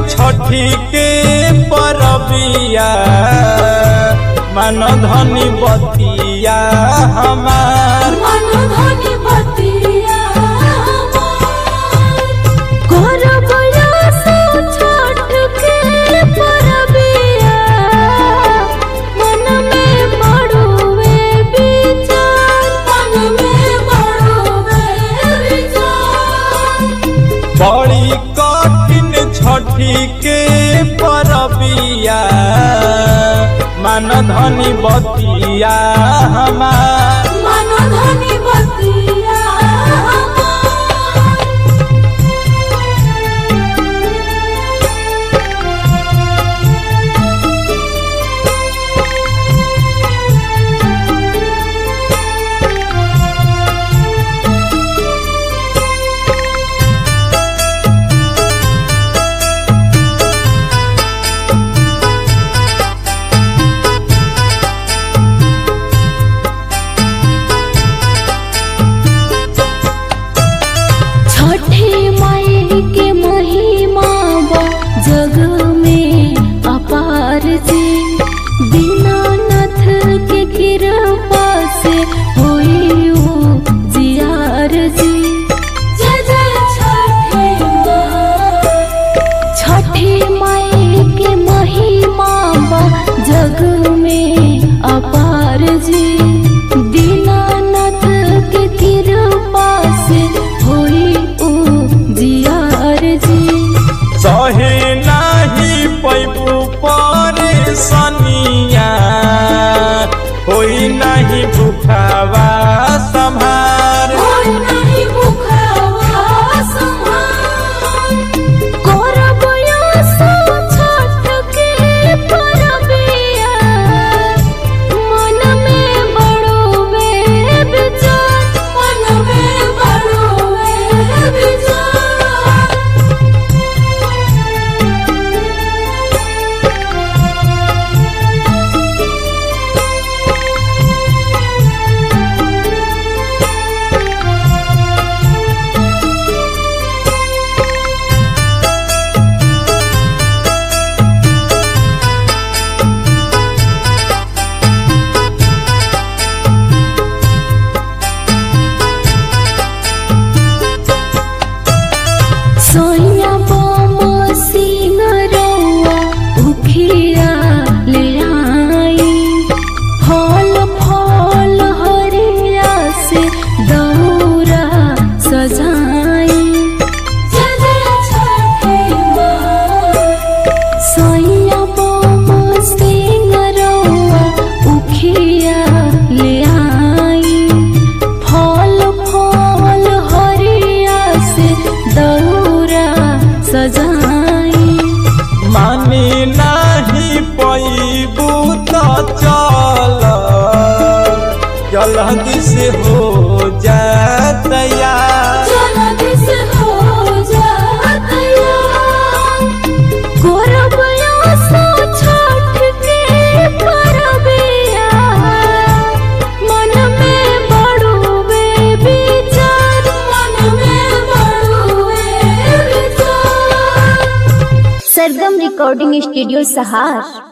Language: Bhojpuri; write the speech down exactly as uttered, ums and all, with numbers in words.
छठी के परबिया मन धनी बतिया हमार मन धनी बतिया बड़ी कठिन छठी के परबिया मन धनी बतिया हमार मन धनी बतिया दीनानाथ के कृपा से होई जियार जी। जय जय छठी माँ। छठी माई के महिमा बा जग में अपार जी। दीनानाथ के कृपा से होई जियार जी। सहे नाही पैबू सनिया होई नहीं भूखावा संभार होई नहीं भूखावा संभार करब आशा छठ के परबिया मन में बड़ोवे विचार मन में बड़ोवे विचार सोनिया बोमो सिंगरौआ उखिया ले आई फल फल हरिया से दौरा सजाई। जय जय छठी माँ। सोनिया बोमो सिंगरौआ उखिया ले आई फल फल हरिया से दौरा सजाई। मानी नहीं पैबू तो चल जल्दी से हो जातया जल्दी से हो जातया करब आशा छठ के परबिया मन में बड़ोवे विचार मन में बड़ोवे विचार। सरगम रिकॉर्डिंग स्टूडियो सहार।